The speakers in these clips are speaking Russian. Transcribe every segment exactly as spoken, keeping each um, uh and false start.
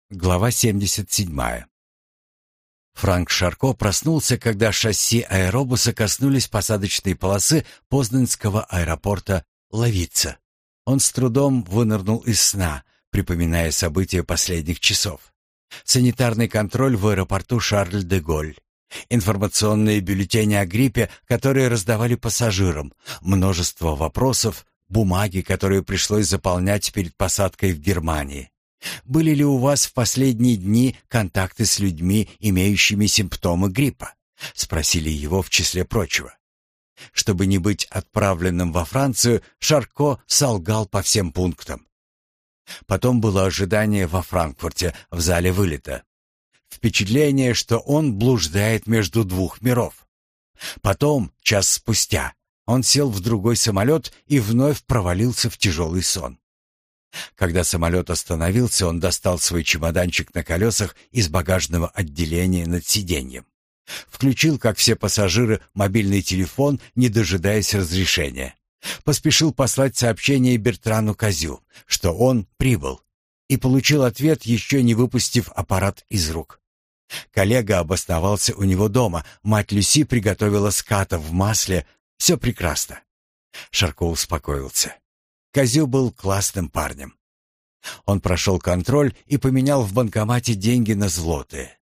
Глава семьдесят седьмая. Франк Шарко проснулся, когда шасси аэробуса коснулись посадочной полосы познанского аэропорта Ловица. Он с трудом вынырнул из сна, припоминая события последних часов. Санитарный контроль в аэропорту Шарль-де-Голь. Информационные бюллетени о гриппе, которые раздавали пассажирам. Множество вопросов, бумаги, которые пришлось заполнять перед посадкой в Германии. Были ли у вас в последние дни контакты с людьми, имеющими симптомы гриппа? Спросили его в числе прочего. Чтобы не быть отправленным во Францию, Шарко солгал по всем пунктам. Потом было ожидание во Франкфурте, в зале вылета. Впечатление, что он блуждает между двух миров. Потом, час спустя, он сел в другой самолет и вновь провалился в тяжелый сон. Когда самолет остановился, он достал свой чемоданчик на колесах из багажного отделения над сиденьем. Включил, как все пассажиры, мобильный телефон, не дожидаясь разрешения. Поспешил послать сообщение Бертрану Козю, что он прибыл, и получил ответ, еще не выпустив аппарат из рук. Коллега обосновался у него дома, мать Люси приготовила ската в масле. Все прекрасно. Шарко успокоился. Козю был классным парнем. Он прошел контроль и поменял в банкомате деньги на злотые.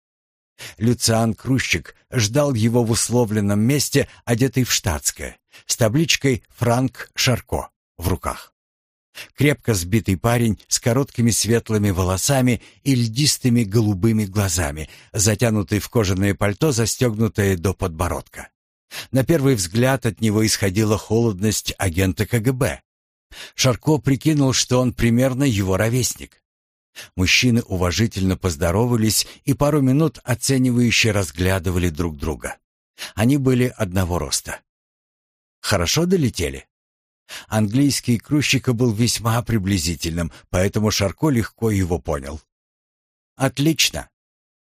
Люциан Крущик ждал его в условленном месте, одетый в штатское, с табличкой «Франк Шарко» в руках. Крепко сбитый парень с короткими светлыми волосами и льдистыми голубыми глазами, затянутый в кожаное пальто, застегнутое до подбородка. На первый взгляд от него исходила холодность агента ка гэ бэ. Шарко прикинул, что он примерно его ровесник. Мужчины уважительно поздоровались и пару минут оценивающе разглядывали друг друга. Они были одного роста. Хорошо долетели? Английский Крущика был весьма приблизительным, поэтому Шарко легко его понял. «Отлично.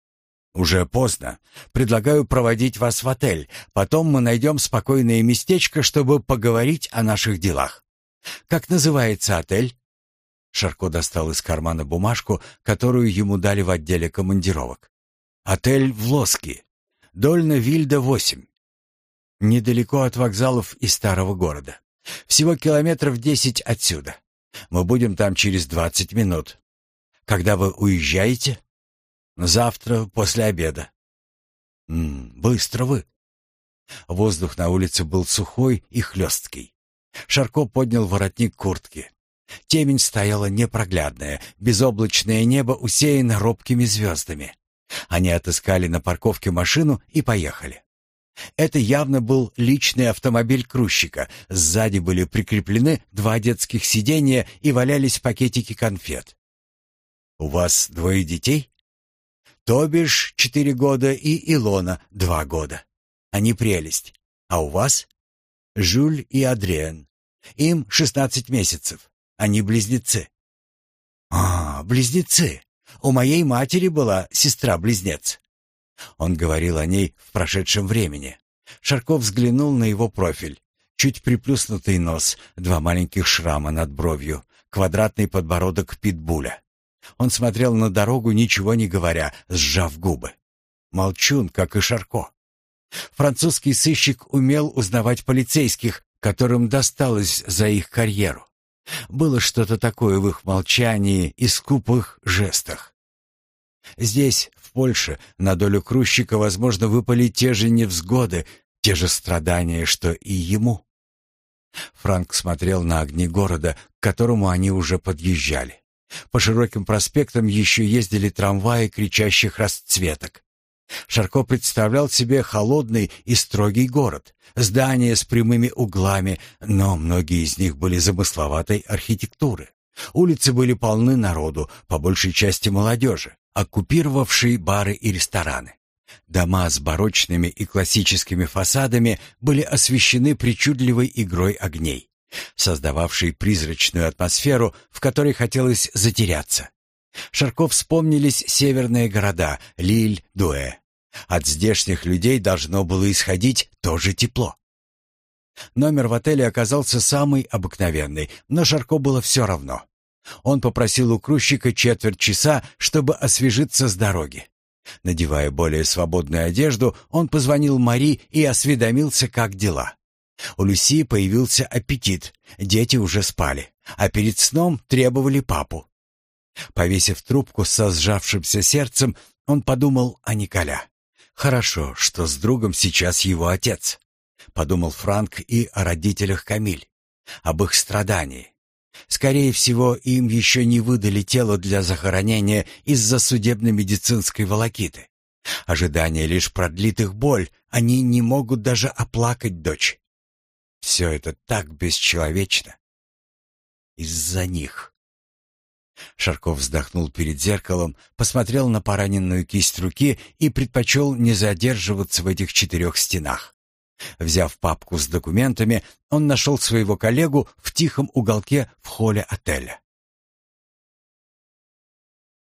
Уже поздно. Предлагаю проводить вас в отель. Потом мы найдем спокойное местечко, чтобы поговорить о наших делах. Как называется отель?» Шарко достал из кармана бумажку, которую ему дали в отделе командировок. «Отель Влоски. Дольна-Вильда, восемь. Недалеко от вокзалов и старого города. Всего километров десять отсюда. Мы будем там через двадцать минут. Когда вы уезжаете?» «Завтра после обеда». «М-м, быстро вы». Воздух на улице был сухой и хлесткий. Шарко поднял воротник куртки. Темень стояла непроглядная, безоблачное небо усеяно робкими звездами. Они отыскали на парковке машину и поехали. Это явно был личный автомобиль Крущика. Сзади были прикреплены два детских сиденья и валялись пакетики конфет. «У вас двое детей?» «Тобиш четыре года и Илона два года. Они прелесть. А у вас?» «Жюль и Адриен. Им шестнадцать месяцев. Они близнецы». «А, близнецы. У моей матери была сестра-близнец». Он говорил о ней в прошедшем времени. Шарко взглянул на его профиль. Чуть приплюснутый нос, два маленьких шрама над бровью, квадратный подбородок питбуля. Он смотрел на дорогу, ничего не говоря, сжав губы. Молчун, как и Шарко. Французский сыщик умел узнавать полицейских, которым досталось за их карьеру. Было что-то такое в их молчании и скупых жестах. Здесь, в Польше, на долю Крущика, возможно, выпали те же невзгоды, те же страдания, что и ему. Франк смотрел на огни города, к которому они уже подъезжали. По широким проспектам еще ездили трамваи кричащих расцветок. Шарко представлял себе холодный и строгий город, здания с прямыми углами, но многие из них были замысловатой архитектуры. Улицы были полны народу, по большей части молодежи, оккупировавшей бары и рестораны. Дома с барочными и классическими фасадами были освещены причудливой игрой огней, создававшей призрачную атмосферу, в которой хотелось затеряться. Шарко вспомнились северные города Лиль, Дуэ. От здешних людей должно было исходить то же тепло. Номер в отеле оказался самый обыкновенный, но Шарко было все равно. Он попросил у грузчика четверть часа, чтобы освежиться с дороги. Надевая более свободную одежду, он позвонил Мари и осведомился, как дела. У Люси появился аппетит, дети уже спали, а перед сном требовали папу. Повесив трубку со сжавшимся сердцем, он подумал о Николя. «Хорошо, что с другом сейчас его отец», — подумал Франк и о родителях Камиль, об их страдании. Скорее всего, им еще не выдали тело для захоронения из-за судебно-медицинской волокиты. Ожидание лишь продлит их боль, они не могут даже оплакать дочь. Все это так бесчеловечно. Из-за них. Шарков вздохнул перед зеркалом, посмотрел на пораненную кисть руки и предпочел не задерживаться в этих четырех стенах. Взяв папку с документами, он нашел своего коллегу в тихом уголке в холле отеля.